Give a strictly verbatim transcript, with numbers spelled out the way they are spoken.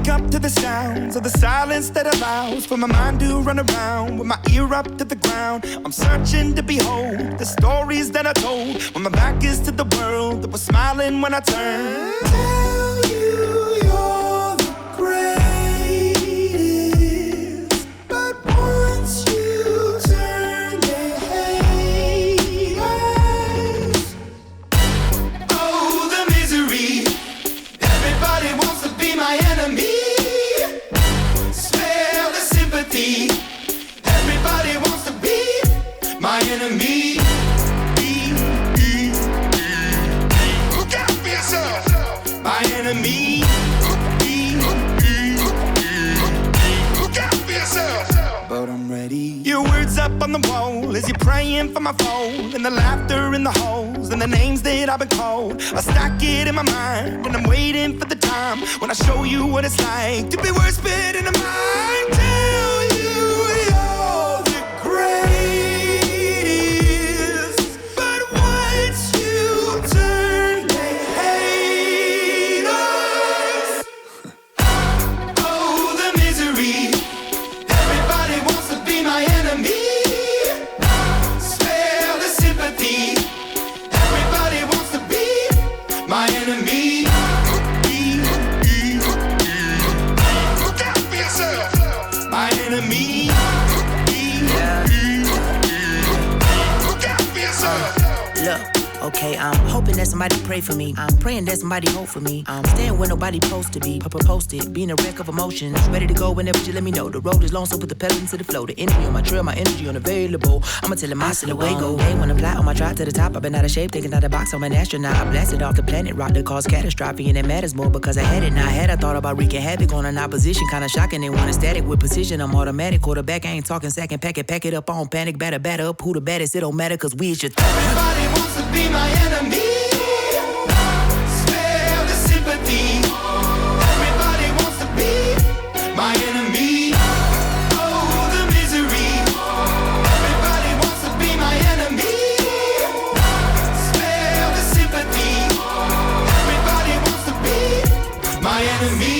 wake up to the sounds of the silence that allows for my mind to run around with my ear up to the ground. I'm searching to behold the stories that I told when my back is to the world that was smiling when I turned. Tell you you're the greatest, but once you turn they hate us. Oh, the misery. Everybody wants to be my enemy. Smell the sympathy. Everybody wants to be my enemy. Look out for yourself. My enemy. Look out for yourself. But I'm ready. Your words up on the wall as you're praying for my phone, and the laughter in the halls and the names that I've been called. I stack it in my mind and I'm waiting for the time when I show you what it's like to be worse fit in a mind. Tell you you're the greatest, but once you turn they hate us. Oh, the misery. Everybody wants to be my enemy. Spare the sympathy. Everybody wants to be my enemy. Look out for yourself. My enemy. Look out for yourself. Look, okay, I'm hoping that somebody pray for me. I'm praying that somebody hope for me. I'm staying where nobody supposed to be. Papa posted, being a wreck of emotions. Ready to go whenever you let me know. The road is long, so put the pedal into the flow. The energy on my trail, my energy unavailable. I'ma tell him my silhouette go. Hey, when I fly on my drive to the top, I've been out of shape, thinking out the box. I'm an astronaut. I blasted off the planet, rock that caused catastrophe, and it matters more because I had it. Now I had I thought about wreaking havoc on an opposition, kinda shocking. They want a static with precision. I'm automatic, quarterback. I ain't talking second, pack it, pack it up on panic, batter, batter up. Who the baddest? It don't matter, cause we is your threat. Everybody wants to be my enemy. Spare the sympathy. Everybody wants to be my enemy. Oh, the misery. Everybody wants to be my enemy. Spare the sympathy. Everybody wants to be my enemy.